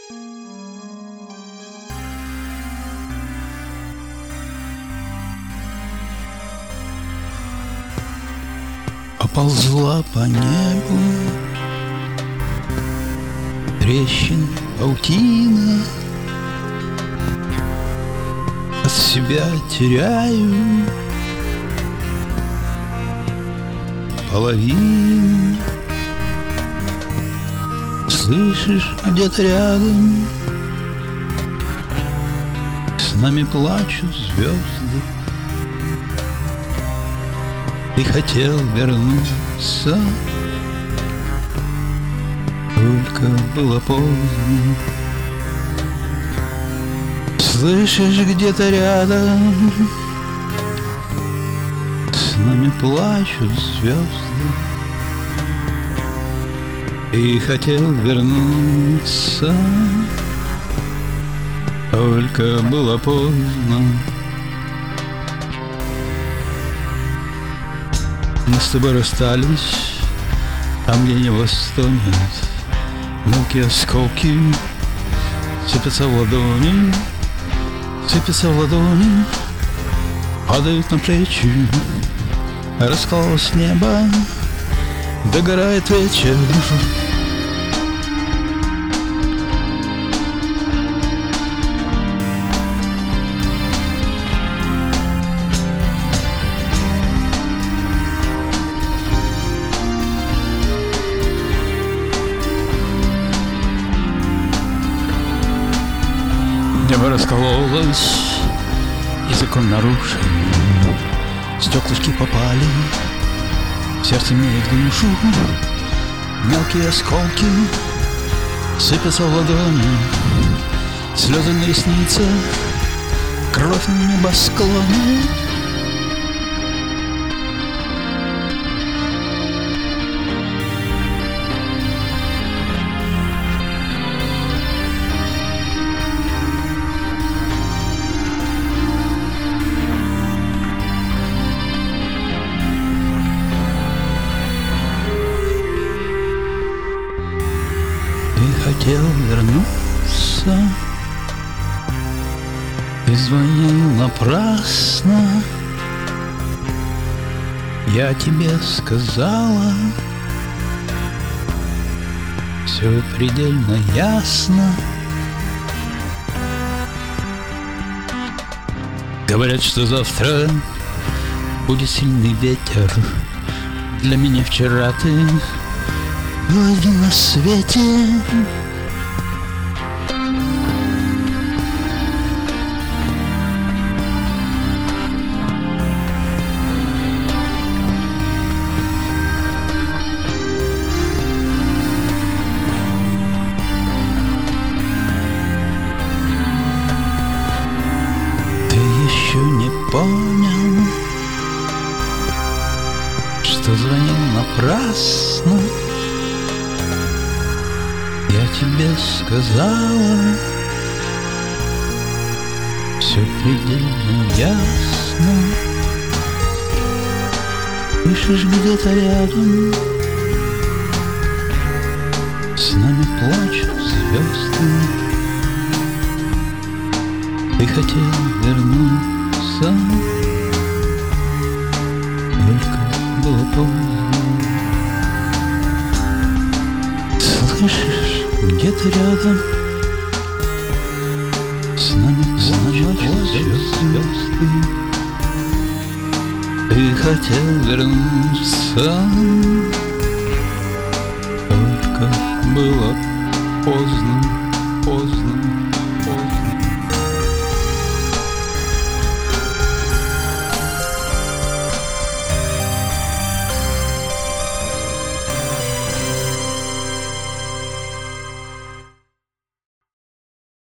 Поползла по небу трещин паутина, от себя теряю половину. Слышишь, где-то рядом с нами плачут звезды. Ты хотел вернуться, только было поздно. Слышишь, где-то рядом с нами плачут звезды. Ты хотел вернуться, только было поздно. Мы с тобой расстались там, где небо стонет, мелкие осколки сыпятся в ладони, сыпятся в ладони, падают на плечи. Раскололось небо, догорает вечер. Небо раскололось, и закон нарушен. Стеклышки попали в сердце мне и в душу. Мелкие осколки сыпятся в ладони, слезы на ресницах, кровь на небосклоне. Хотел вернуться, ты звонил напрасно. Я тебе сказала, все предельно ясно. Говорят, что завтра будет сильный ветер. Для меня вчера ты был один на свете. Не понял, что звонил напрасно. Я тебе сказала, все предельно ясно. Слышишь, где-то рядом с нами плачут звезды. Ты хотел вернуться, только было поздно. Слышишь, где-то рядом с нами плачут звезды. Ты хотел вернуться, только было поздно, поздно.